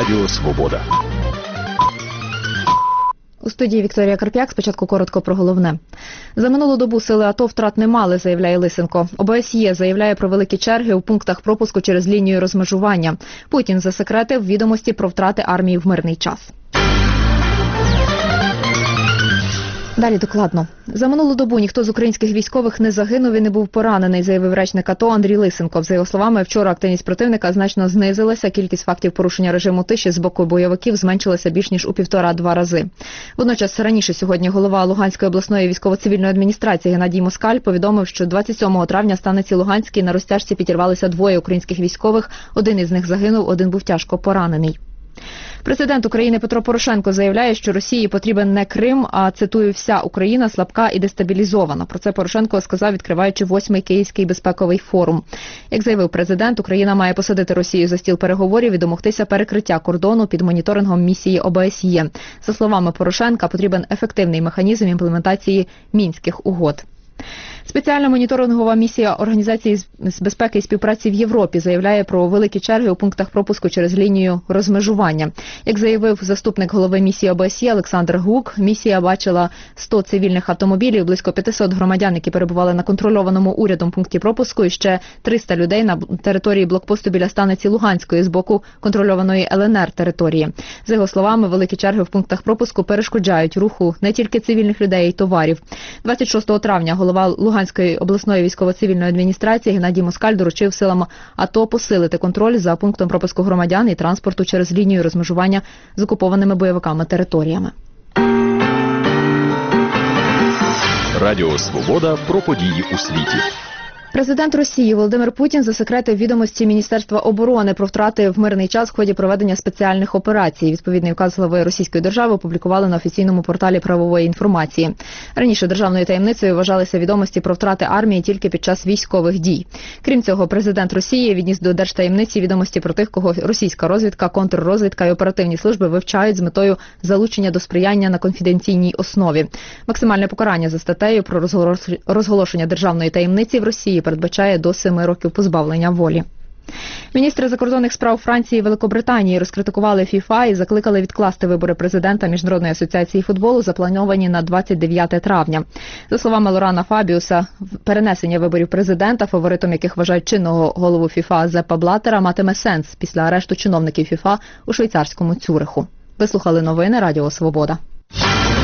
Радіо Свобода. У студії Вікторія Карп'як. Спочатку коротко про головне. За минулу добу сили АТО втрат не мали, заявляє Лисенко. ОБСЄ заявляє про великі черги у пунктах пропуску через лінію розмежування. Путін засекретив відомості про втрати армії в мирний час. Далі докладно. За минулу добу ніхто з українських військових не загинув і не був поранений, заявив речник АТО Андрій Лисенко. За його словами, вчора активність противника значно знизилася, кількість фактів порушення режиму тиші з боку бойовиків зменшилася більш ніж у 1,5-2 рази. Водночас раніше сьогодні голова Луганської обласної військово-цивільної адміністрації Геннадій Москаль повідомив, що 27 травня в станиці Луганській на розтяжці підірвалися 2 українських військових, один із них загинув, один був тяжко поранений. Президент України Петро Порошенко заявляє, що Росії потрібен не Крим, а, цитую, «вся Україна слабка і дестабілізована». Про це Порошенко сказав, відкриваючи 8-й Київський безпековий форум. Як заявив президент, Україна має посадити Росію за стіл переговорів і домогтися перекриття кордону під моніторингом місії ОБСЄ. За словами Порошенка, потрібен ефективний механізм імплементації Мінських угод. Спеціальна моніторингова місія Організації з безпеки і співпраці в Європі заявляє про великі черги у пунктах пропуску через лінію розмежування. Як заявив заступник голови місії ОБСЄ Олександр Гук, місія бачила 100 цивільних автомобілів, близько 500 громадян, які перебували на контрольованому урядом пункті пропуску, і ще 300 людей на території блокпосту біля станиці Луганської з боку контрольованої ЛНР території. За його словами, великі черги в пунктах пропуску перешкоджають руху не тільки цивільних людей, а й товарів. 26 травня голова Луганської обласної військово-цивільної адміністрації Геннадій Москаль доручив силам АТО посилити контроль за пунктом пропуску громадян і транспорту через лінію розмежування з окупованими бойовиками територіями. Радіо Свобода про події у світі. Президент Росії Володимир Путін засекретив відомості Міністерства оборони про втрати в мирний час в ході проведення спеціальних операцій. Відповідний указ глави Російської держави опублікували на офіційному порталі правової інформації. Раніше державною таємницею вважалися відомості про втрати армії тільки під час військових дій. Крім цього, президент Росії відніс до держтаємниці відомості про тих, кого російська розвідка, контррозвідка і оперативні служби вивчають з метою залучення до сприяння на конфіденційній основі. Максимальне покарання за статтею про розголошення державної таємниці в Росії передбачає до 7 років позбавлення волі. Міністри закордонних справ Франції і Великобританії розкритикували ФІФА і закликали відкласти вибори президента Міжнародної асоціації футболу, заплановані на 29 травня. За словами Лорана Фабіуса, перенесення виборів президента, фаворитом яких вважають чинного голову ФІФА Зеппа Блаттера, матиме сенс після арешту чиновників ФІФА у швейцарському Цюриху. Ви слухали новини Радіо Свобода.